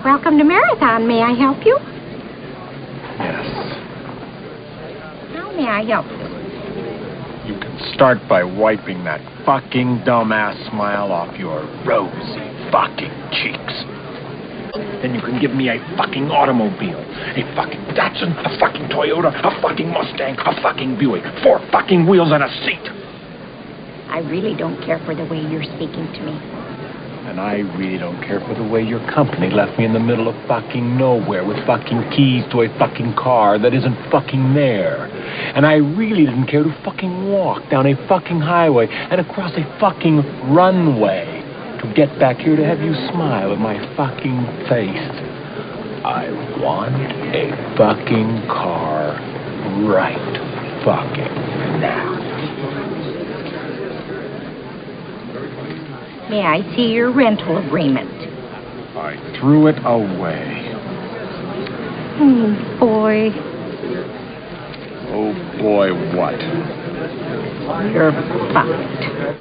Welcome to Marathon. May I help you? Yes. How may I help you? You can start by wiping that fucking dumbass smile off your rosy fucking cheeks. Then you can give me a fucking automobile, a fucking Datsun, a fucking Toyota, a fucking Mustang, a fucking Buick, 4 fucking wheels and a seat. I really don't care for the way you're speaking to me. And I really don't care for the way your company left me in the middle of fucking nowhere with fucking keys to a fucking car that isn't fucking there. And I really didn't care to fucking walk down a fucking highway and across a fucking runway to get back here to have you smile at my fucking face. I want a fucking car right fucking now. May I see your rental agreement? I threw it away. Oh, boy. Oh, boy, what? You're fucked.